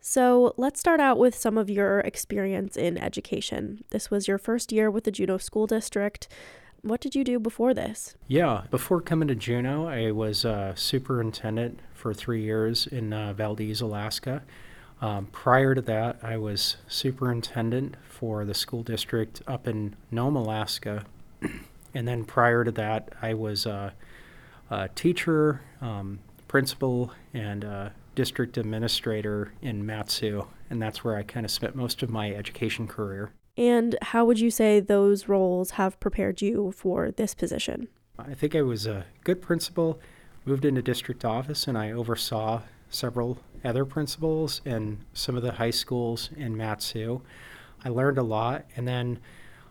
So let's start out with some of your experience in education. This was your first year with the Juneau School District. What did you do before this? Yeah, before coming to Juneau, I was a superintendent for 3 years in Valdez, Alaska. Prior to that, I was superintendent for the school district up in Nome, Alaska. And then prior to that, I was a teacher, principal, and district administrator in Matsu. And that's where I kind of spent most of my education career. And how would you say those roles have prepared you for this position? I think I was a good principal, moved into district office, and I oversaw several other principals in some of the high schools in Matsu. I learned a lot, and then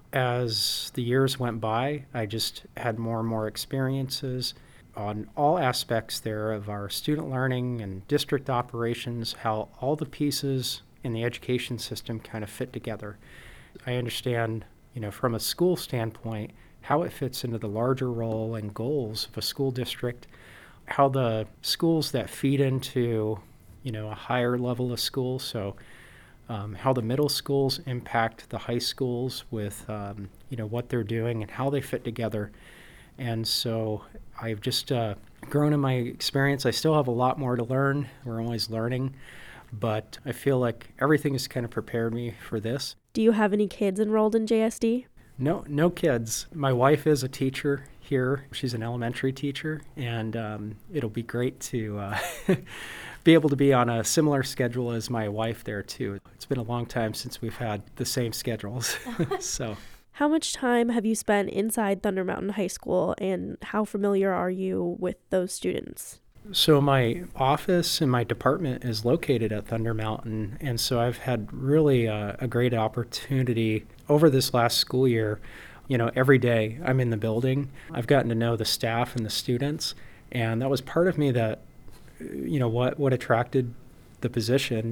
as the years went by, I just had more and more experiences on all aspects there of our student learning and district operations, how all the pieces in the education system kind of fit together. I understand, from a school standpoint, how it fits into the larger role and goals of a school district, how the schools that feed into, a higher level of school, so how the middle schools impact the high schools with, what they're doing and how they fit together. And so I've just grown in my experience. I still have a lot more to learn. We're always learning, but I feel like everything has kind of prepared me for this. Do you have any kids enrolled in JSD? No kids. My wife is a teacher here. She's an elementary teacher, and it'll be great to be able to be on a similar schedule as my wife there, too. It's been a long time since we've had the same schedules. So, How much time have you spent inside Thunder Mountain High School, and how familiar are you with those students? So my office and my department is located at Thunder Mountain, and so I've had really a great opportunity over this last school year. Every day I'm in the building. I've gotten to know the staff and the students, and that was part of me that, what attracted the position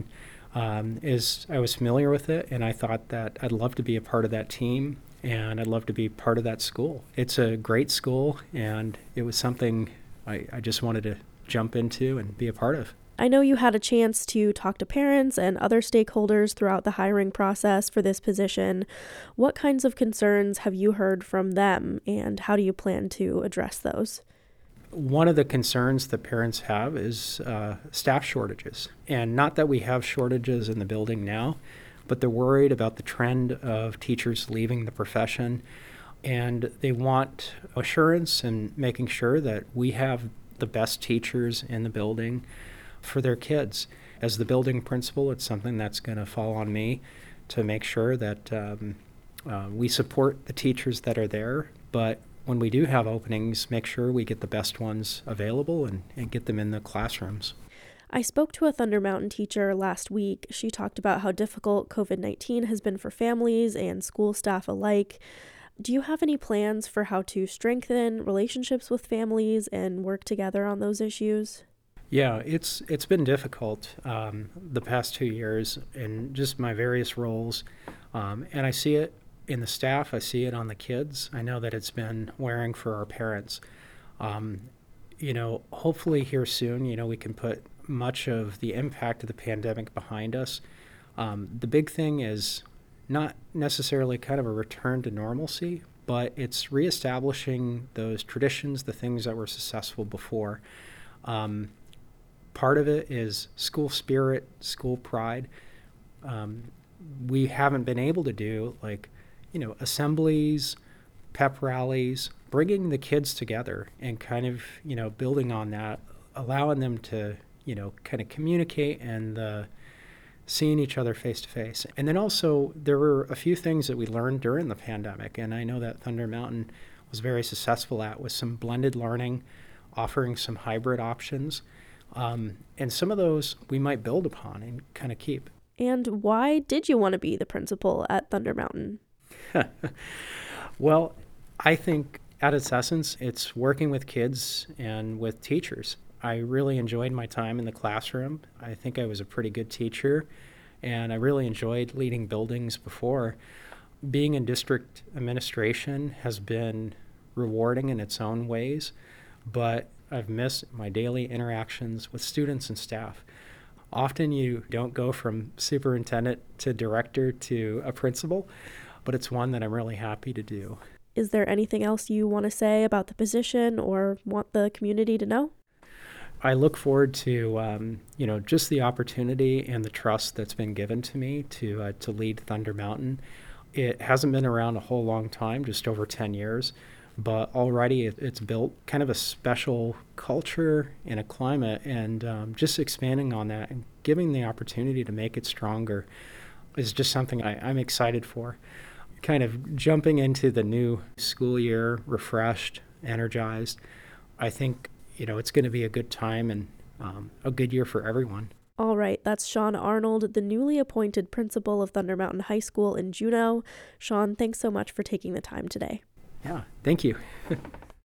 is I was familiar with it, and I thought that I'd love to be a part of that team, and I'd love to be part of that school. It's a great school, and it was something I just wanted to jump into and be a part of. I know you had a chance to talk to parents and other stakeholders throughout the hiring process for this position. What kinds of concerns have you heard from them, and how do you plan to address those? One of the concerns that parents have is staff shortages. And not that we have shortages in the building now, but they're worried about the trend of teachers leaving the profession. And they want assurance and making sure that we have the best teachers in the building for their kids. As the building principal, it's something that's going to fall on me to make sure that we support the teachers that are there, but when we do have openings, make sure we get the best ones available and get them in the classrooms. I spoke to a Thunder Mountain teacher last week. She talked about how difficult COVID-19 has been for families and school staff alike. Do you have any plans for how to strengthen relationships with families and work together on those issues? Yeah, it's been difficult the past 2 years in just my various roles, and I see it in the staff. I see it on the kids. I know that it's been wearing for our parents. Hopefully here soon, we can put much of the impact of the pandemic behind us. The big thing is not necessarily kind of a return to normalcy, but it's reestablishing those traditions, the things that were successful before. Part of it is school spirit, school pride. We haven't been able to do assemblies, pep rallies, bringing the kids together and kind of, building on that, allowing them to, kind of communicate and seeing each other face to face. And then also there were a few things that we learned during the pandemic, and I know that Thunder Mountain was very successful at with some blended learning, offering some hybrid options. And some of those we might build upon and kind of keep. And why did you want to be the principal at Thunder Mountain? Well, I think at its essence, it's working with kids and with teachers. I really enjoyed my time in the classroom. I think I was a pretty good teacher, and I really enjoyed leading buildings before. Being in district administration has been rewarding in its own ways, but I've missed my daily interactions with students and staff. Often you don't go from superintendent to director to a principal, but it's one that I'm really happy to do. Is there anything else you want to say about the position or want the community to know? I look forward to, just the opportunity and the trust that's been given to me to lead Thunder Mountain. It hasn't been around a whole long time, just over 10 years, but already it's built kind of a special culture and a climate, and just expanding on that and giving the opportunity to make it stronger is just something I'm excited for. Kind of jumping into the new school year refreshed, energized. I think, it's going to be a good time and a good year for everyone. All right, that's Sean Arnold, the newly appointed principal of Thunder Mountain High School in Juneau. Sean, thanks so much for taking the time today. Yeah, thank you.